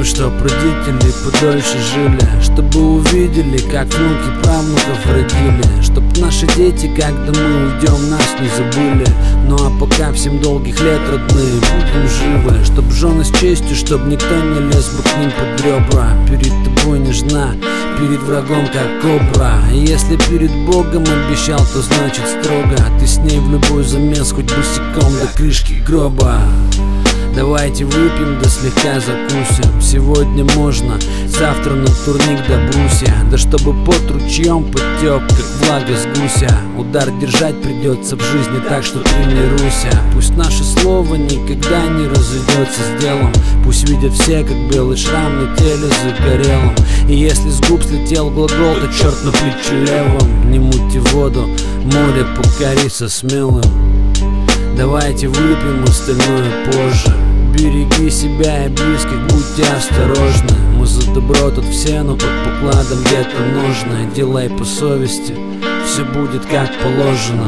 Хотим, чтоб родители подольше жили, чтобы увидели, как внуки правнуков родили, чтоб наши дети, когда мы уйдем, нас не забыли. Ну а пока всем долгих лет, родные, будем живы, чтоб жены с честью, чтоб никто не лез бы к ним под ребра. Перед тобой нежна, перед врагом как кобра. И если перед Богом обещал, то значит строго. Ты с ней в любой замес, хоть босиком до крышки гроба. Давайте выпьем, да слегка закусим. Сегодня можно, завтра на турник до брусья. Да чтобы пот ручьем потек, как влага с гуся. Удар держать придется в жизни, так что тренируйся. Пусть наше слово никогда не разойдется с делом. Пусть видят все, как белый шрам на теле загорелом. И если с губ слетел глагол, то черт на плече левом. Не мутьте воду, море покори со смелым. Давайте выпьем, остальное позже. Береги себя и близких, будьте осторожны. Мы за добро тут все, но под покладом где-то ножны. Делай по совести, все будет как положено.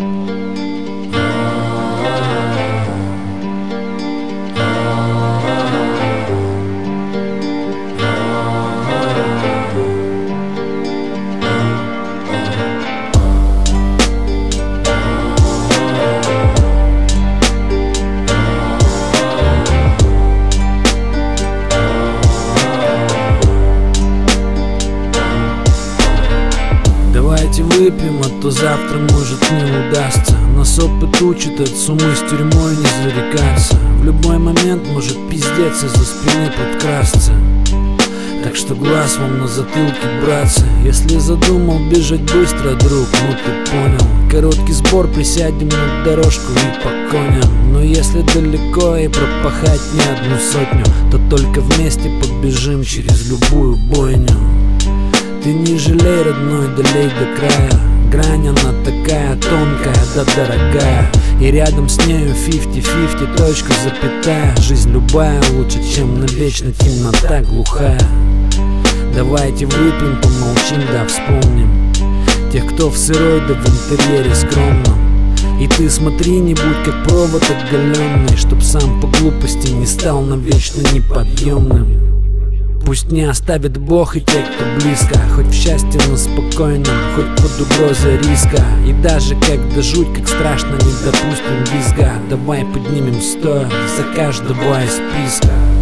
Давайте выпьем, а то завтра может не удастся. Нас опыт учит от сумы с тюрьмой не зарекаться. В любой момент может пиздец из-за спины подкрасться. Так что глаз вам на затылке, братцы. Если задумал бежать быстро, друг, ну ты понял. Короткий сбор, присядем на дорожку и по коням. Но если далеко и пропахать не одну сотню, то только вместе побежим через любую бойню. Ты не жалей, родной, долей до края. Грань она такая тонкая, да дорогая. И рядом с нею 50-50, точка, запятая. Жизнь любая лучше, чем навечно темнота глухая. Давайте выпьем, помолчим, да вспомним тех, кто в сырой, да в интерьере скромном. И ты смотри, не будь как провод оголенный, чтоб сам по глупости не стал навечно неподъемным. Пусть не оставит Бог и те, кто близко, хоть в счастье, но спокойном, хоть под угрозой риска. И даже когда жуть, как страшно, не допустим визга. Давай поднимем стоя за каждого из списка.